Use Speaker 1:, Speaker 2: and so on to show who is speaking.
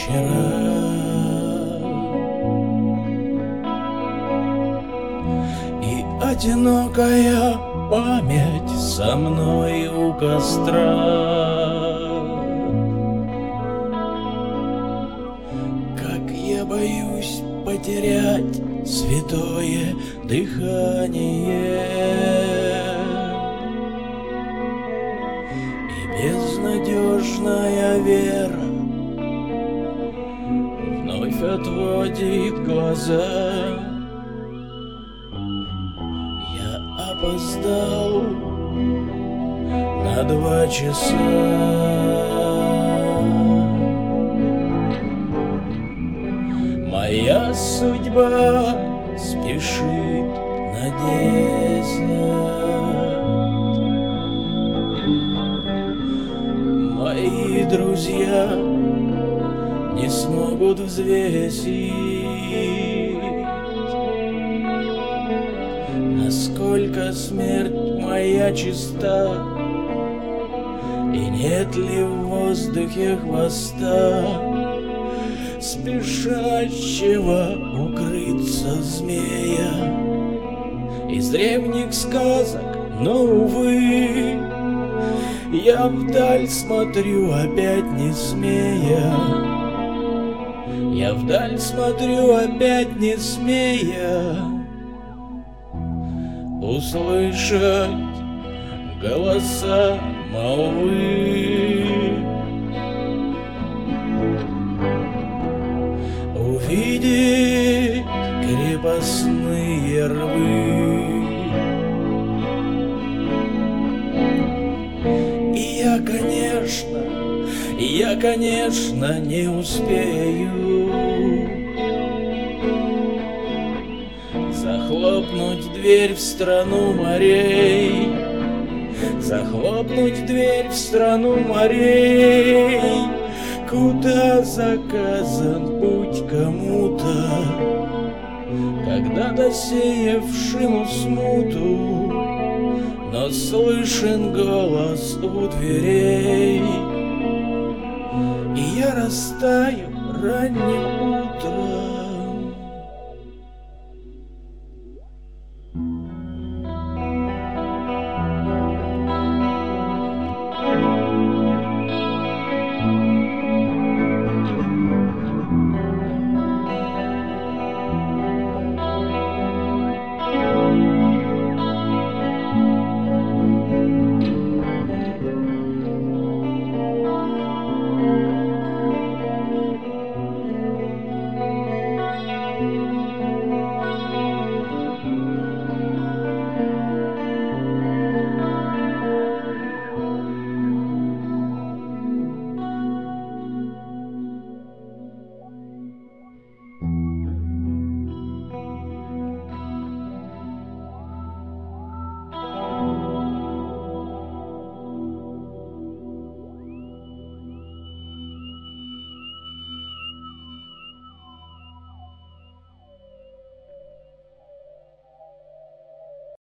Speaker 1: вечера. И одинокая память со мной у костра. Как я боюсь потерять святое дыхание и безнадежная вера вновь отводит глаза. Я опоздал на 2 часа. Моя судьба спешит надеяться. Мои друзья не смогут взвесить, насколько смерть моя чиста, и нет ли в воздухе хвоста, спешащего укрыться змея. Из древних сказок, но, увы, я вдаль смотрю, опять не смея. Я вдаль смотрю, опять не смея услышать голоса молвы, увидеть крепостные рвы. И я, конечно, не успею захлопнуть дверь в страну морей, захлопнуть дверь в страну морей, куда заказан путь кому-то, когда-то сеявшему смуту, но слышен голос у дверей, и я растаю ранним утром